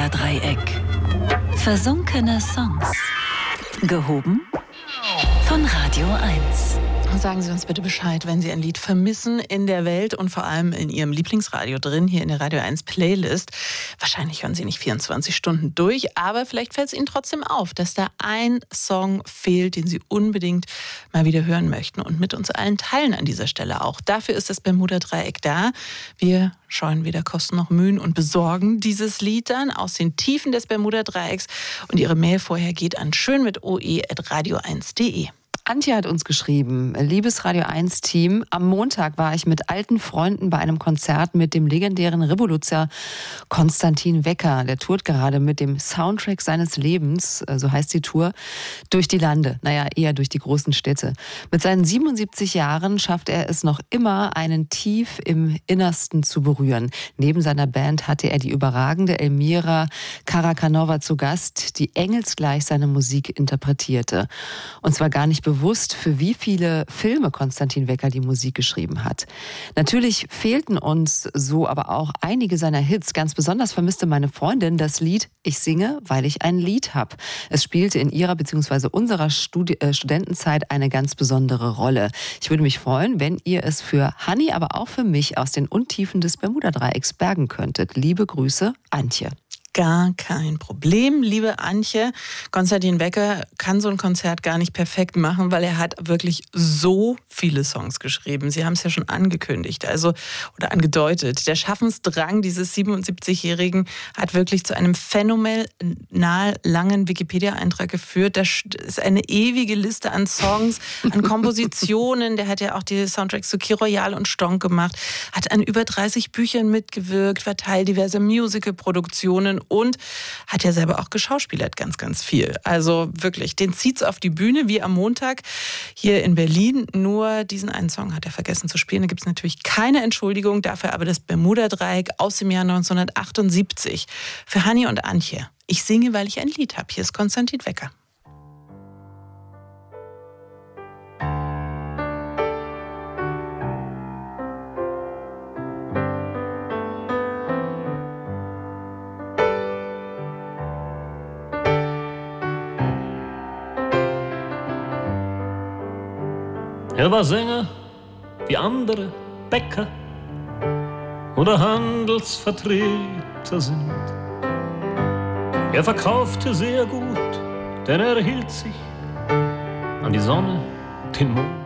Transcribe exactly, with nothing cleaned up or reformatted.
Bermuda-Dreieck. Versunkene Songs. Gehoben von Radio eins. Sagen Sie uns bitte Bescheid, wenn Sie ein Lied vermissen in der Welt und vor allem in Ihrem Lieblingsradio drin, hier in der Radio eins Playlist. Wahrscheinlich hören Sie nicht vierundzwanzig Stunden durch, aber vielleicht fällt es Ihnen trotzdem auf, dass da ein Song fehlt, den Sie unbedingt mal wieder hören möchten und mit uns allen teilen an dieser Stelle auch. Dafür ist das Bermuda-Dreieck da. Wir scheuen weder Kosten noch Mühen und besorgen dieses Lied dann aus den Tiefen des Bermuda-Dreiecks. Und Ihre Mail vorher geht an schön mit oe at radio eins punkt de. Antje hat uns geschrieben, liebes Radio eins Team, am Montag war ich mit alten Freunden bei einem Konzert mit dem legendären Revoluzer Konstantin Wecker. Der tourt gerade mit dem Soundtrack seines Lebens, so heißt die Tour, durch die Lande, naja, eher durch die großen Städte. Mit seinen siebenundsiebzig Jahren schafft er es noch immer, einen tief im Innersten zu berühren. Neben seiner Band hatte er die überragende Elmira Karakanova zu Gast, die engelsgleich seine Musik interpretierte. Und zwar gar nicht bewusst. bewusst, für wie viele Filme Konstantin Wecker die Musik geschrieben hat. Natürlich fehlten uns so aber auch einige seiner Hits. Ganz besonders vermisste meine Freundin das Lied Ich singe, weil ich ein Lied hab. Es spielte in ihrer bzw. unserer Studi- äh, Studentenzeit eine ganz besondere Rolle. Ich würde mich freuen, wenn ihr es für Hanni, aber auch für mich aus den Untiefen des Bermuda-Dreiecks bergen könntet. Liebe Grüße, Antje. Gar kein Problem, liebe Antje. Konstantin Wecker kann so ein Konzert gar nicht perfekt machen, weil er hat wirklich so viele Songs geschrieben. Sie haben es ja schon angekündigt, also oder angedeutet. Der Schaffensdrang dieses siebenundsiebzigjährigen hat wirklich zu einem phänomenal langen Wikipedia-Eintrag geführt. Das ist eine ewige Liste an Songs, an Kompositionen. Der hat ja auch die Soundtracks zu Key Royale und Stonk gemacht, hat an über dreißig Büchern mitgewirkt, war Teil diverser Musical-Produktionen und hat ja selber auch geschauspielert ganz, ganz viel. Also wirklich, den zieht's auf die Bühne, wie am Montag hier in Berlin. Nur diesen einen Song hat er vergessen zu spielen. Da gibt's natürlich keine Entschuldigung, dafür aber das Bermuda-Dreieck aus dem Jahr neunzehnhundertachtundsiebzig. Für Hanni und Antje. Ich singe, weil ich ein Lied habe. Hier ist Konstantin Wecker. Er war Sänger wie andere Bäcker oder Handelsvertreter sind. Er verkaufte sehr gut, denn er hielt sich an die Sonne, den Mond